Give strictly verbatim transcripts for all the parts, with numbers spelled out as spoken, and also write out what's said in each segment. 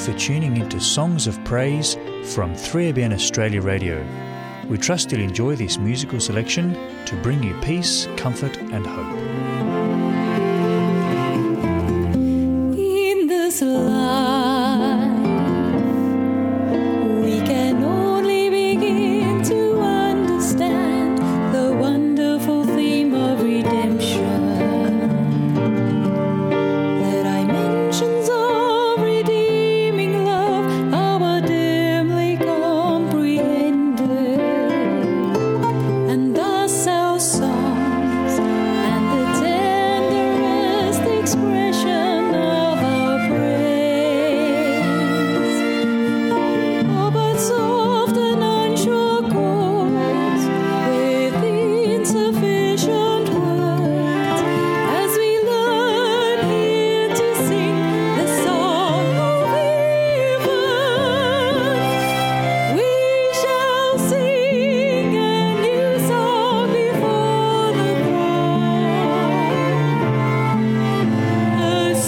for tuning into Songs of Praise from three A B N Australia Radio. We trust you'll enjoy this musical selection to bring you peace, comfort and hope. In this life, we can only begin to understand the wonderful theme of redemption. The dimensions of redeeming love are dimly comprehended, and thus our songs and the tenderest expression of our praise are but soft and unsure chords with insufficient words, as we learn here to sing the song of heaven. We shall sing a new song before the throne, a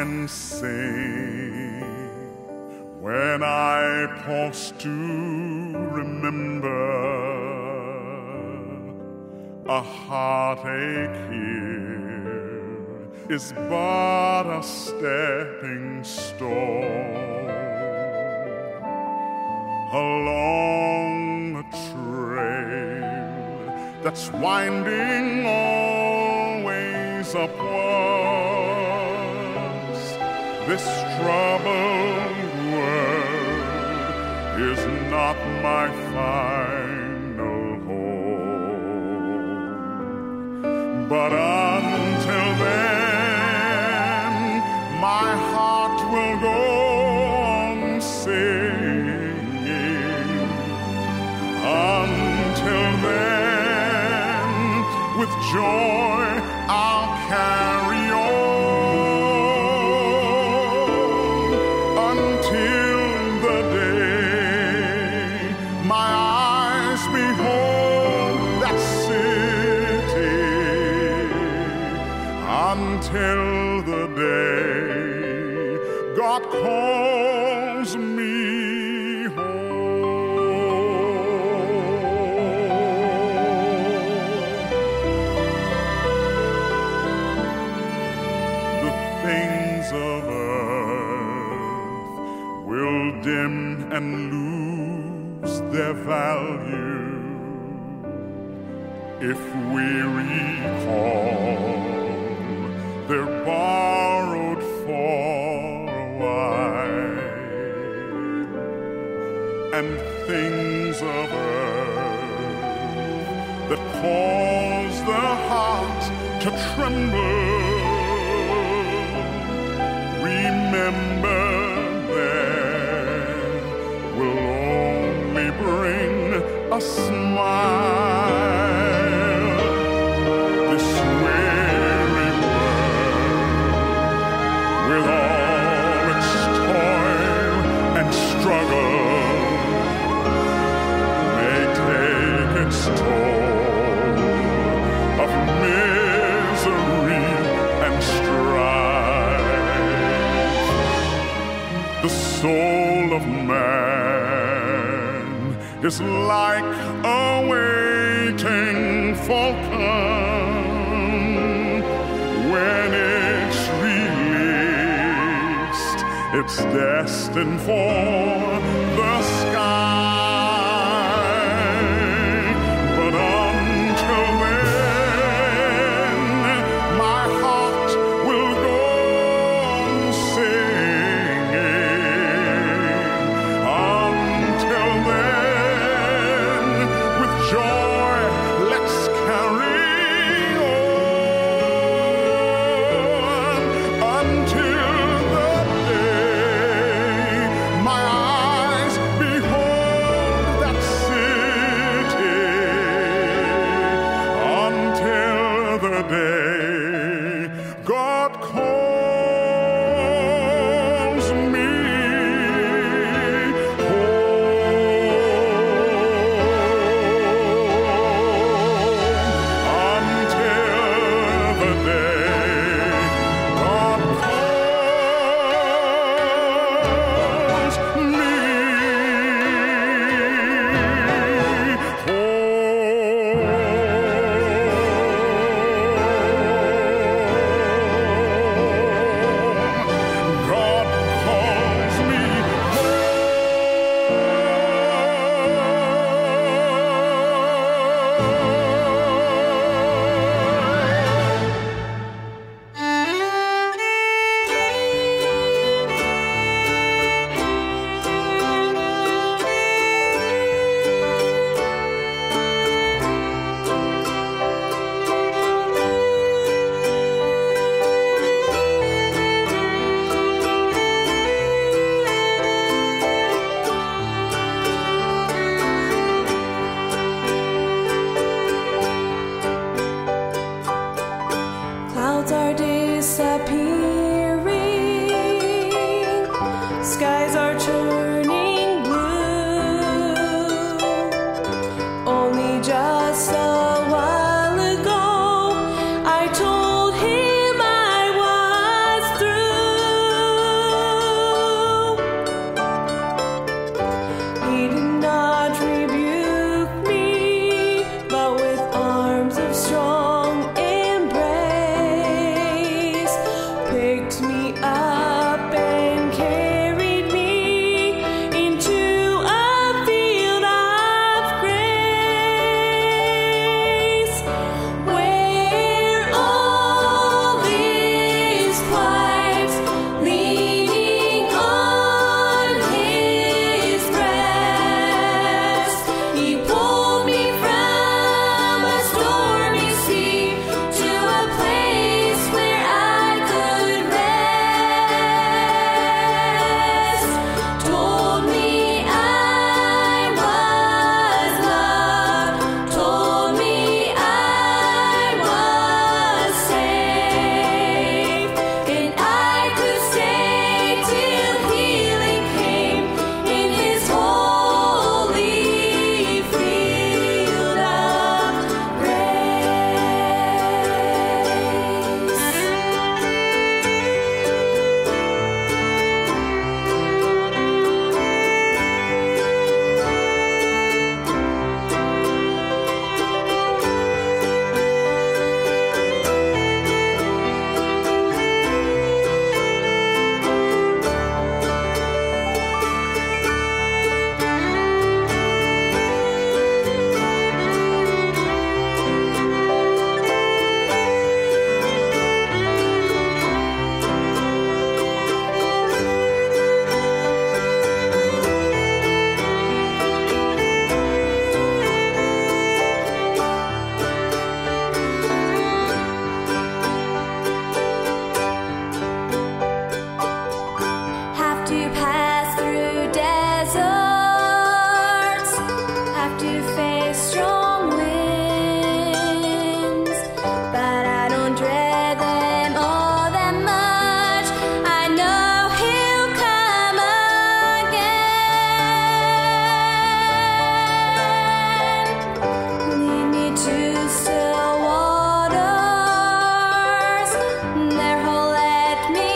can sing when I pause to remember a heartache here is but a stepping stone along a trail that's winding always upwards. This troubled world is not my final home, but until then my heart will go on singing. Until then, with joy I'll carry on until the day my eyes behold that city, until the day God calls me dim and lose their value if we recall they're borrowed for a while, and things of earth that cause the heart to tremble, remember bring a smile. This weary world, with all its toil and struggle, may take its toll of misery and strife. The soul of man is like a waiting falcon. When it's released, it's destined for the sky. But until then, my heart will go on singing. Until then, joy, let's carry on until the day my eyes behold to pass through deserts, have to face strong winds, but I don't dread them all that much. I know He'll come again. Lead me to still waters, there He'll let me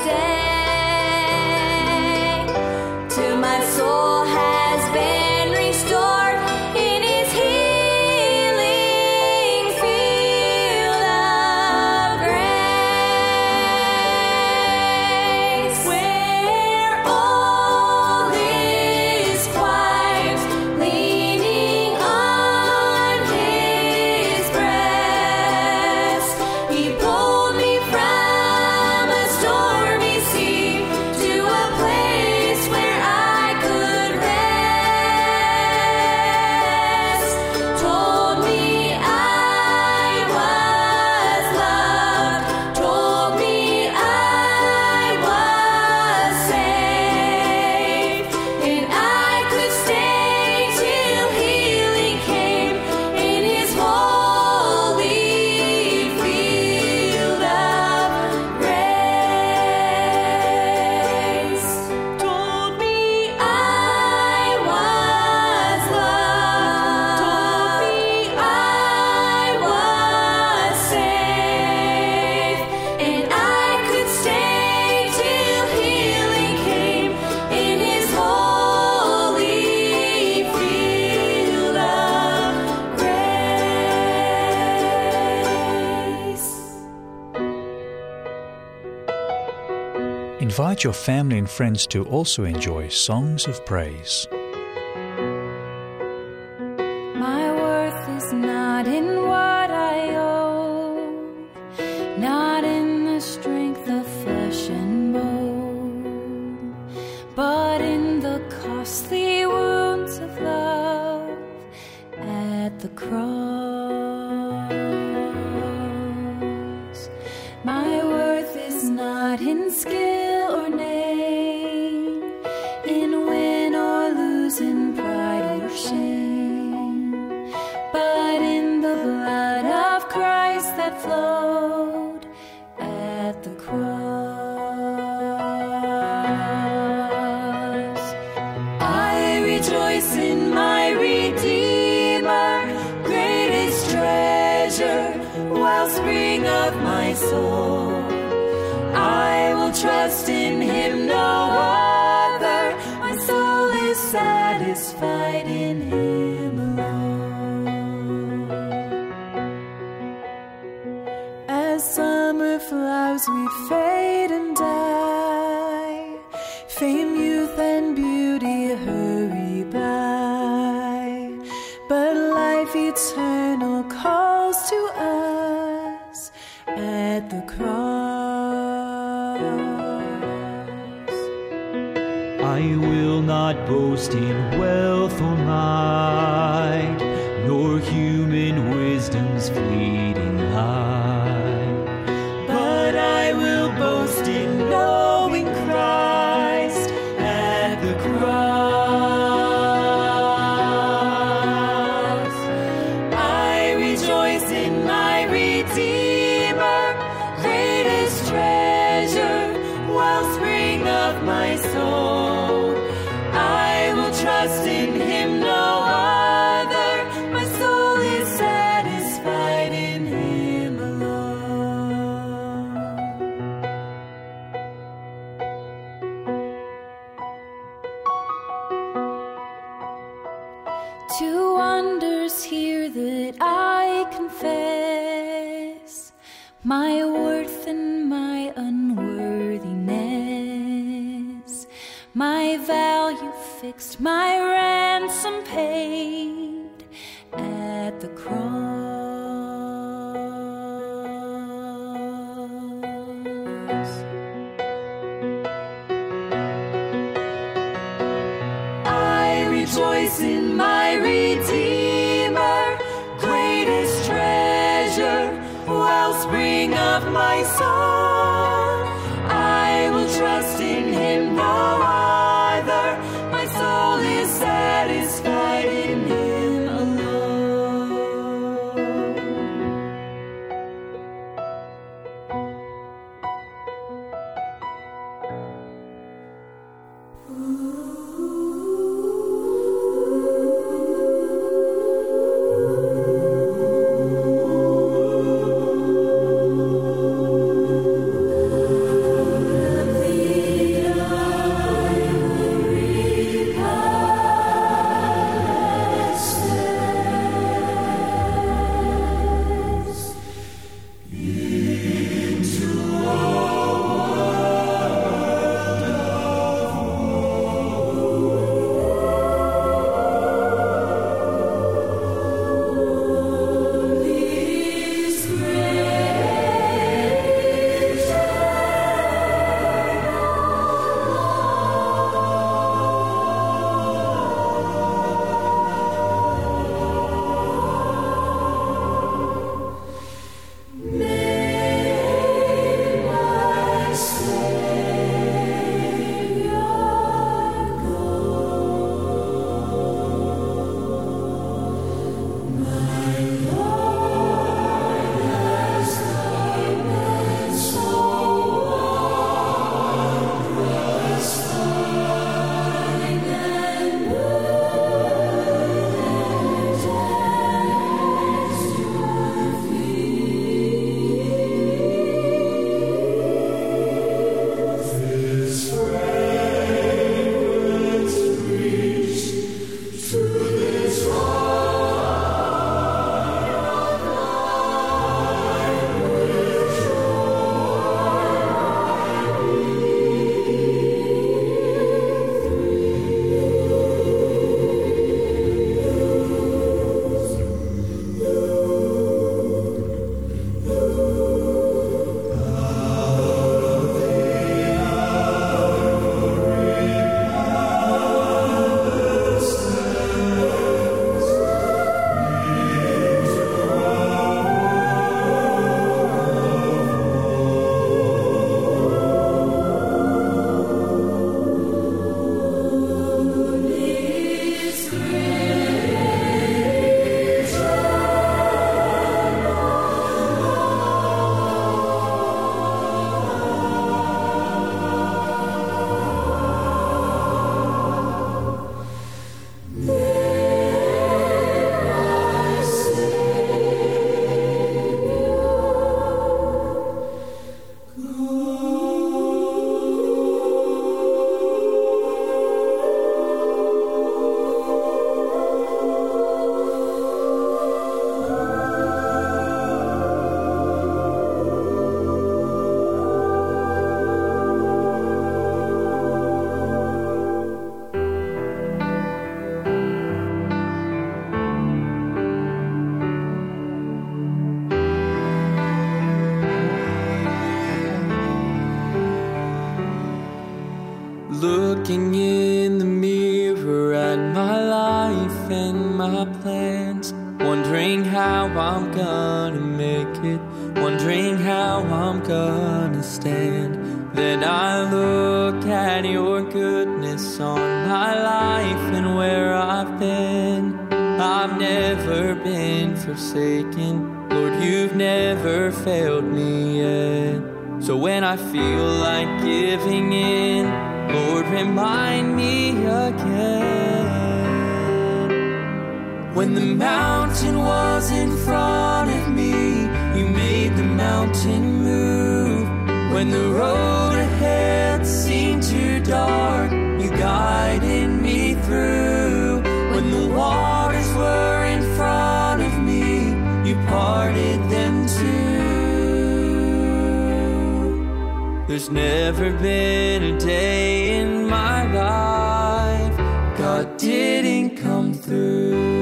stay, till my soul has been restored in His healing field of grace, where all is quiet, leaning on His breast. He pulled me from a stormy sea to a place where I could rest. Told me I was loved, told me I was safe, and I could stay till healing came in His holy field of grace. Told me I was loved, told me I was safe, and I could stay till healing came in His holy field of grace. Invite your family and friends to also enjoy songs of praise. My worth is not in what I own, not in the strength of flesh and bone, but in the costly wounds of love at the cross. My worth is not in skill or name, in win or lose, in pride or shame, but in the blood of Christ that flowed at the cross. I rejoice in my Redeemer, greatest treasure, wellspring of my soul. I will trust in Him, no other. My soul is satisfied in Him alone. As summer flowers we fade and die, fame, youth, and beauty hurry by, but life eternal calls to us at the cross. I will not boast in wealth or might, nor human wisdom's fleeting light, but I will boast in knowing Christ at the cross. I rejoice in my Redeemer, greatest treasure, wellspring of my soul. I will trust in Him, no other. My soul is satisfied in Him alone. Two wonders here that I confess, my worth and my unworthiness, my value fixed, my ransom paid at the cross. I rejoice in my Redeemer, greatest treasure, wellspring of my soul. I will trust in Him, no other. looking in the mirror at my life and my plans, wondering how I'm gonna make it, wondering how I'm gonna stand. Then I look at your goodness on my life and where I've been. I've never been forsaken, Lord, you've never failed me yet. So when I feel like giving in, Lord, remind me again. When the mountain was in front of me, you made the mountain move. When the road ahead seemed too dark, you guided me through. When the waters were in front of me, you parted them too. There's never been a day in my life God didn't come through.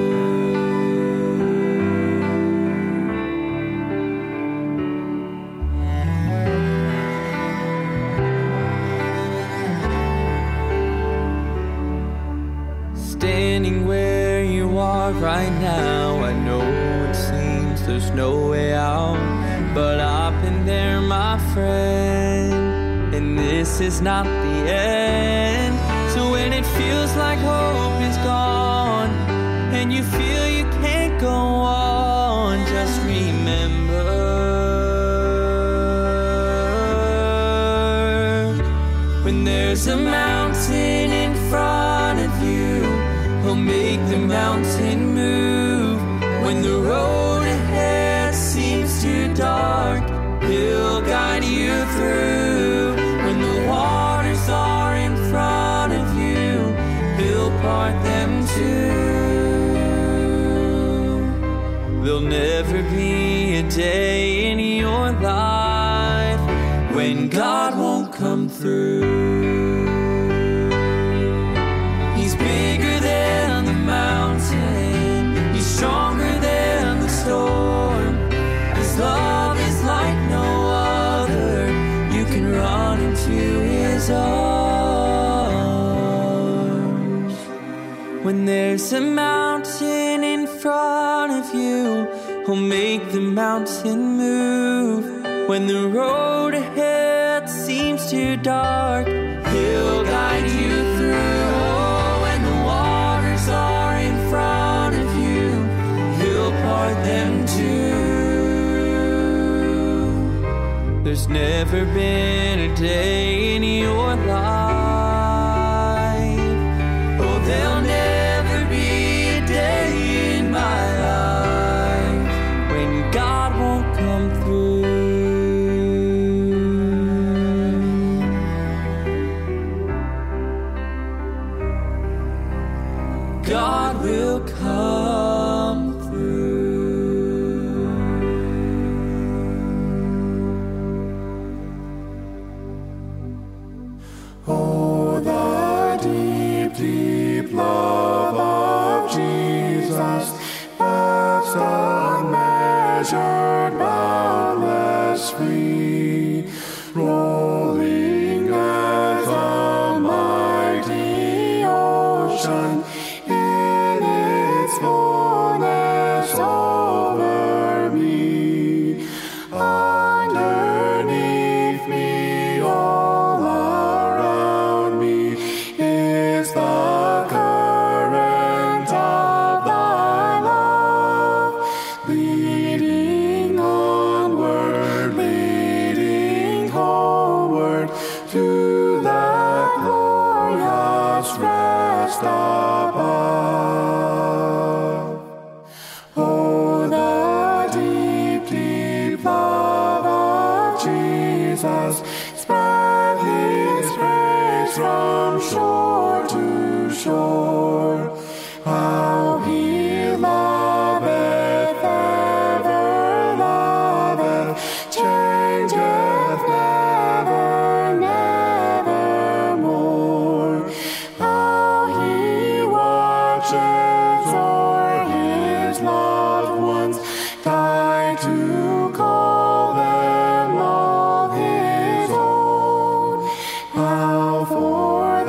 Standing where you are right now, I know it seems there's no way out, but I've been there, my friend, and this is not the end. So when it feels like hope is gone and you feel you can't go on, just remember, when there's a mountain in front of you, he'll make the mountain move. When the road ahead seems too dark, he'll guide you through. When the waters are in front of you, he'll part them too. There'll never be a day in your life when God won't come through. He's bigger than the mountain, he's stronger than the storm. His love is like no other, you can run into his arms. When there's a mountain in front of you, he'll make the mountain move. When the road ahead seems too dark, he'll guide you through. Are in front of you, he'll part them too. There's never been a day in your life, oh, there'll never be a day in my life when God won't come through. God will come through. Oh, the deep, deep love of Jesus, that's unmeasured, boundless, free, rolling as a mighty ocean. Fullness over me, underneath me, all around me is the current of thy love, leading onward, leading homeward to that glorious rest above. Oh, the deep, deep love of Jesus spread his praise from shore to shore. How he loveth, ever loveth, changeth never, nevermore. How he watches o'er his loved ones, died to call them all his own. How for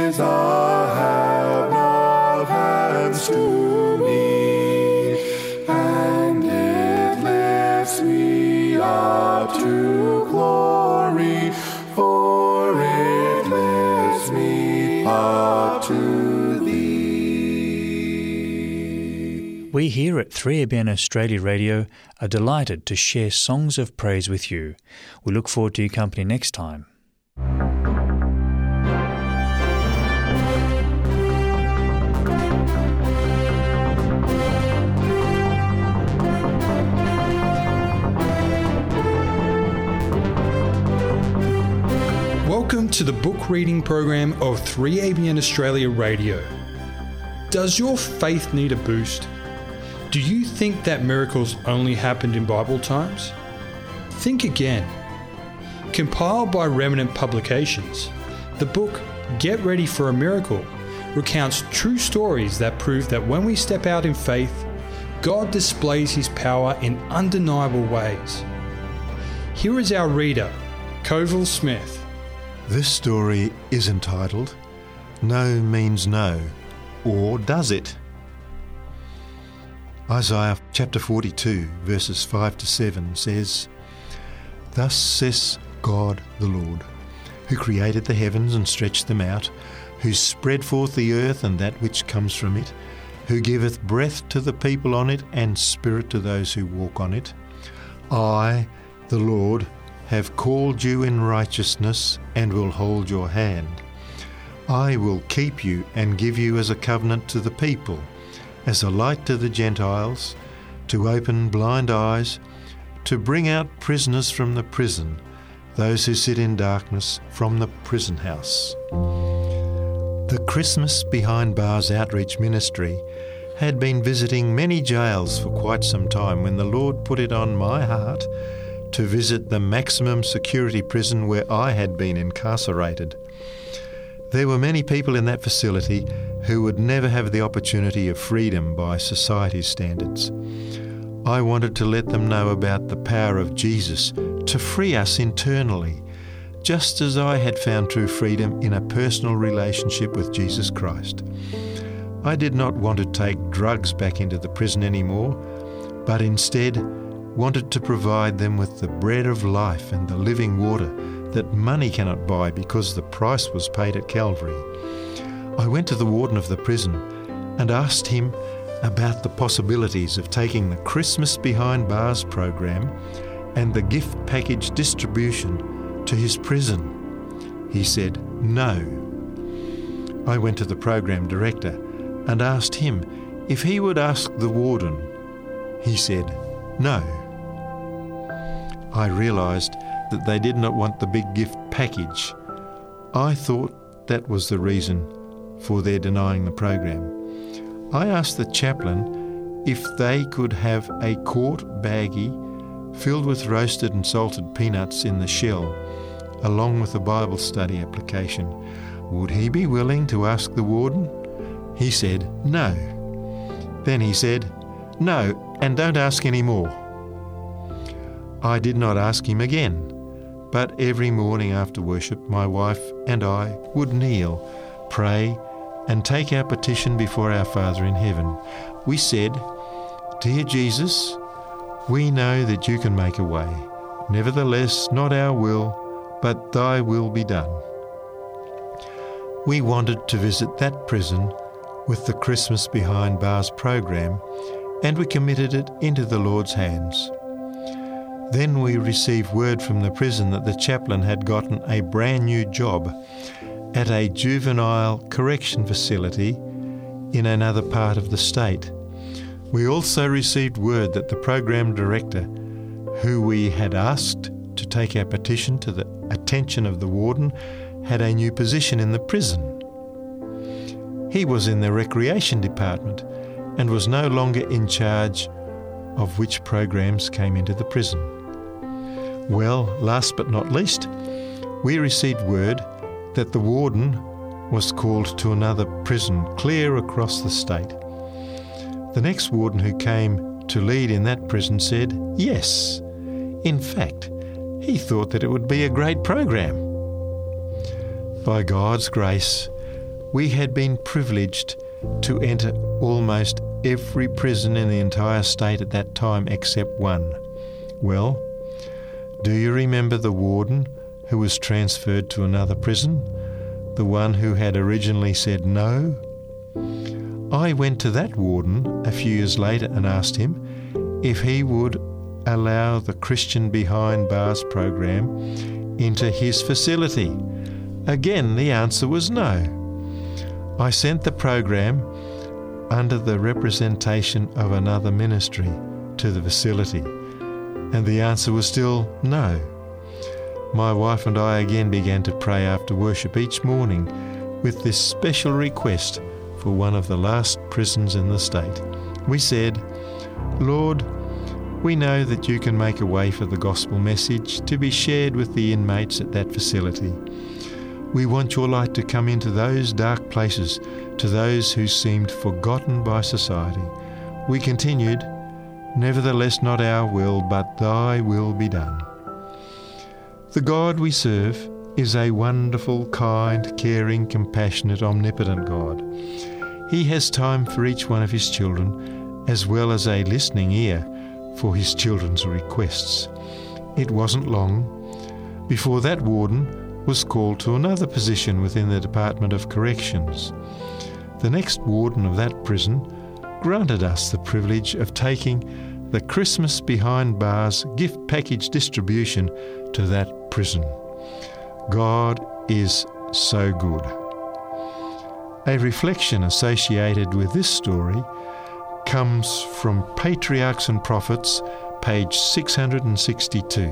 is the have-nots to me, and it lifts me up to glory, for it lifts me up to thee. We here at three A B N Australia Radio are delighted to share songs of praise with you. We look forward to your company next time. Welcome to the book reading program of three A B N Australia Radio. Does your faith need a boost? Do you think that miracles only happened in Bible times? Think again. Compiled by Remnant Publications, the book Get Ready for a Miracle recounts true stories that prove that when we step out in faith, God displays His power in undeniable ways. Here is our reader, Coville Smith. This story is entitled, No Means No, or Does It? Isaiah chapter forty-two, verses five to seven says, Thus says God the Lord, who created the heavens and stretched them out, who spread forth the earth and that which comes from it, who giveth breath to the people on it and spirit to those who walk on it. I, the Lord, have called you in righteousness and will hold your hand. I will keep you and give you as a covenant to the people, as a light to the Gentiles, to open blind eyes, to bring out prisoners from the prison, those who sit in darkness from the prison house. The Christmas Behind Bars Outreach Ministry had been visiting many jails for quite some time when the Lord put it on my heart to visit the maximum security prison where I had been incarcerated. There were many people in that facility who would never have the opportunity of freedom by society's standards. I wanted to let them know about the power of Jesus to free us internally, just as I had found true freedom in a personal relationship with Jesus Christ. I did not want to take drugs back into the prison anymore, but instead wanted to provide them with the bread of life and the living water that money cannot buy because the price was paid at Calvary. I went to the warden of the prison and asked him about the possibilities of taking the Christmas Behind Bars program and the gift package distribution to his prison. He said, no. I went to the program director and asked him if he would ask the warden. He said, no. I realised that they did not want the big gift package. I thought that was the reason for their denying the program. I asked the chaplain if they could have a quart baggie filled with roasted and salted peanuts in the shell, along with a Bible study application. Would he be willing to ask the warden? He said, no. Then he said, no, and don't ask any more. I did not ask him again, but every morning after worship, my wife and I would kneel, pray, and take our petition before our Father in heaven. We said, Dear Jesus, we know that you can make a way. Nevertheless, not our will, but thy will be done. We wanted to visit that prison with the Christmas Behind Bars program, and we committed it into the Lord's hands. Then we received word from the prison that the chaplain had gotten a brand new job at a juvenile correction facility in another part of the state. We also received word that the program director, who we had asked to take our petition to the attention of the warden, had a new position in the prison. He was in the recreation department and was no longer in charge of which programs came into the prison. Well, last but not least, we received word that the warden was called to another prison clear across the state. The next warden who came to lead in that prison said yes. In fact, he thought that it would be a great program. By God's grace, We had been privileged to enter almost every prison in the entire state at that time except one. Well, do you remember the warden who was transferred to another prison? The one who had originally said no? I went to that warden a few years later and asked him if he would allow the Christian Behind Bars program into his facility. Again, the answer was no. I sent the program under the representation of another ministry to the facility, and the answer was still no. My wife and I again began to pray after worship each morning with this special request for one of the last prisons in the state. We said, Lord, we know that you can make a way for the gospel message to be shared with the inmates at that facility. We want your light to come into those dark places, to those who seemed forgotten by society. We continued, nevertheless not our will, but thy will be done. The God we serve is a wonderful, kind, caring, compassionate, omnipotent God. He has time for each one of his children, as well as a listening ear for his children's requests. It wasn't long before that warden was called to another position within the Department of Corrections. The next warden of that prison granted us the privilege of taking the Christmas Behind Bars gift package distribution to that prison. God is so good. A reflection associated with this story comes from Patriarchs and Prophets, page six hundred sixty-two.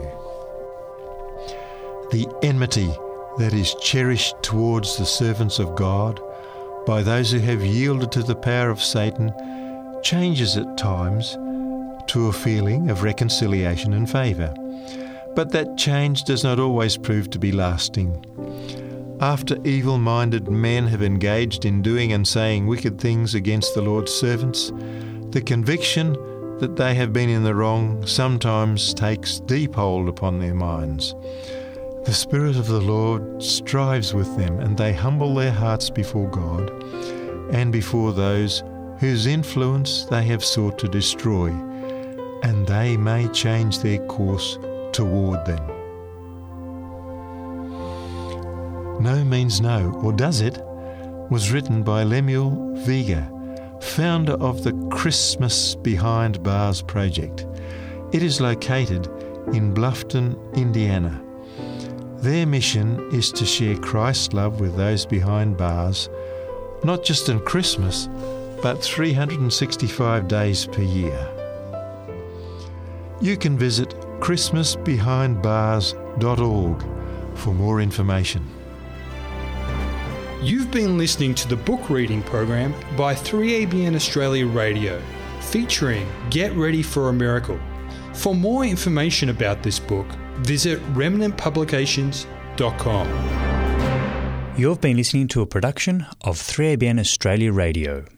The enmity that is cherished towards the servants of God by those who have yielded to the power of Satan changes at times to a feeling of reconciliation and favour. But that change does not always prove to be lasting. After evil-minded men have engaged in doing and saying wicked things against the Lord's servants, the conviction that they have been in the wrong sometimes takes deep hold upon their minds. The Spirit of the Lord strives with them, and they humble their hearts before God and before those whose influence they have sought to destroy, and they may change their course toward them. No Means No, or Does It, was written by Lemuel Vega, founder of the Christmas Behind Bars project. It is located in Bluffton, Indiana. Their mission is to share Christ's love with those behind bars, not just on Christmas, but three hundred sixty-five days per year. You can visit christmas behind bars dot org for more information. You've been listening to the book reading program by three A B N Australia Radio, featuring Get Ready for a Miracle. For more information about this book, visit remnant publications dot com. You've been listening to a production of three A B N Australia Radio.